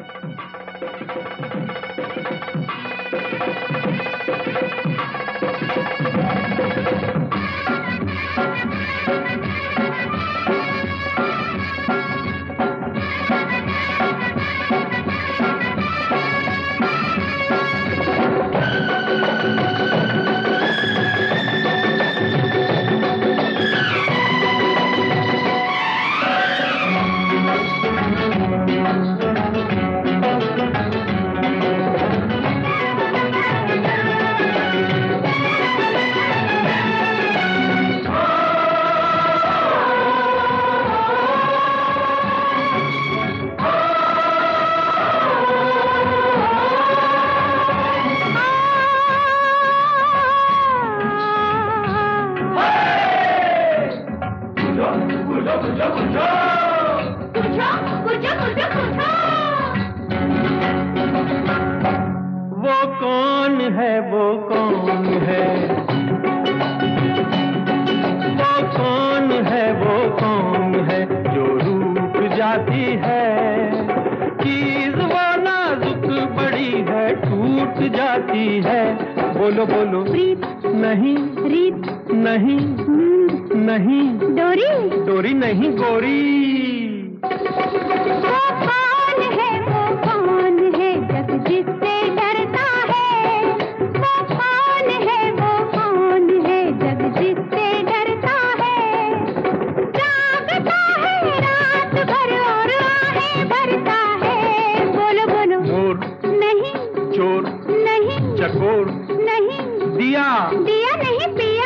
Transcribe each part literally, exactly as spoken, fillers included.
वो कौन है, वो कौन है, वो कौन है, वो कौन है जो रूठ जाती है, चीज वो नाजुक बड़ी है टूट जाती है। बोलो बोलो, प्रीत नहीं, रीत नहीं, नींद नहीं, डोरी डोरी नहीं, गोरी। वो कौन है, वो कौन है जग जिससे डरता है, वो कौन है, वो कौन है जग जिससे डरता है, जागता है रात भर और आहें भरता है। बोलो बोलो, मोर नहीं, चोर नहीं, चकोर नहीं, दिया दिया नहीं पिया।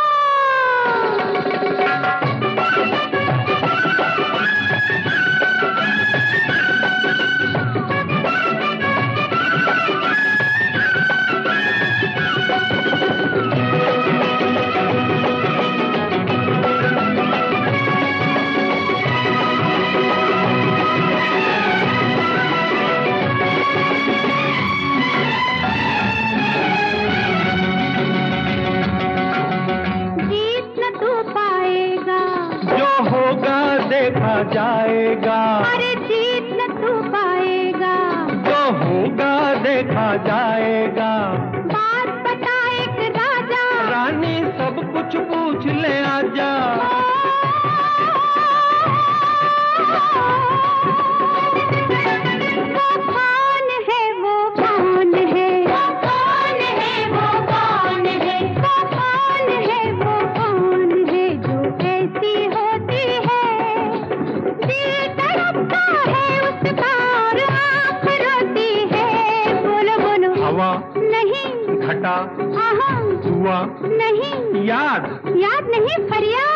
देखा जाएगा, अरे जीत न तू पाएगा, जो होगा देखा जाएगा। बात बता एक राजा, रानी सब कुछ पूछ ले आजा। वो कौन है, वो कौन है, वो कौन है, वो कौन है, वो कौन है, वो कौन है जो ऐसी होती है, दिल तड़पता है उसका और आँख रोती है। बोलो बोलो, हवा नहीं, घटा आहा धुआ नहीं, याद याद नहीं फरियाद।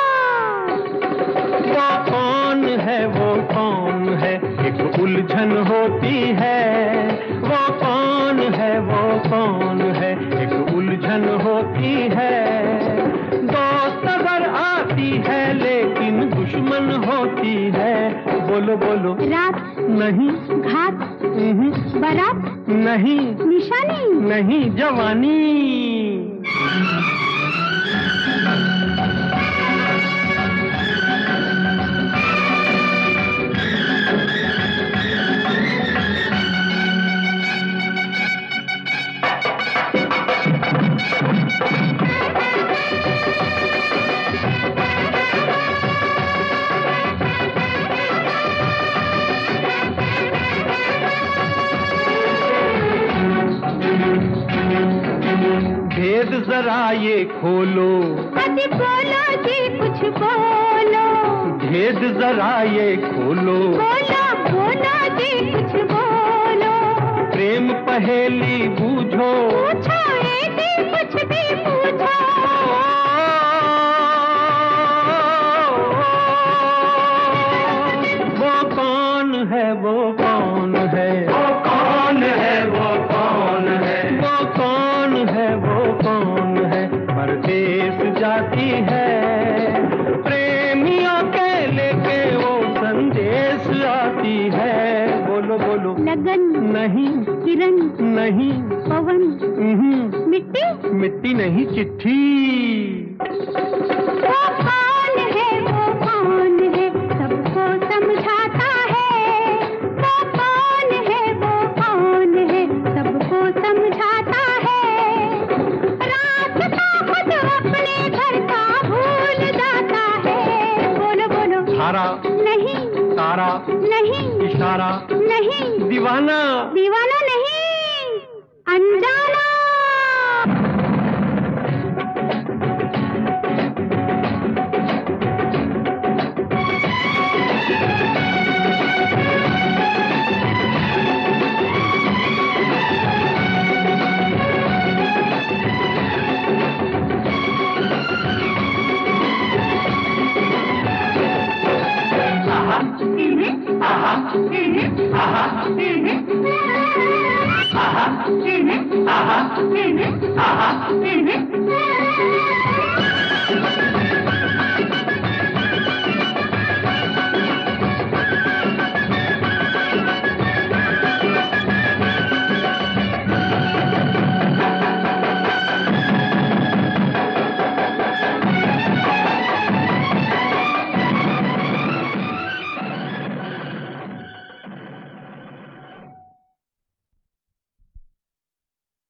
वो कौन है, वो कौन है एक उलझन होती है, वो कौन है, वो कौन है एक उलझन होती है। दोस्त अगर आती है लेकिन दुश्मन होती है। बोलो बोलो, रात नहीं, घात नहीं, बारात नहीं, निशानी नहीं, जवानी। भेद जरा ये खोलो, अति बोलो जी कुछ बोलो, भेद जरा ये खोलो, बोलो बोलो जी कुछ बोलो, प्रेम पहेली बूझो, पूछो ये जी कुछ भी पूछो। वो कौन है, वो कौन है, वो कौन है, वो कौन है, वो कौन है, वो कौन है परदेश जाती है, प्रेमियों के लेके वो संदेश आती है। बोलो बोलो, लगन नहीं, किरण नहीं, पवन नहीं, मिट्टी मिट्टी नहीं, चिट्ठी। वो कौन है, वो कौन है सबको समझाता है, वो कौन हारा नहीं, तारा नहीं, इशारा नहीं, दीवाना दीवाना नहीं, अनजाना।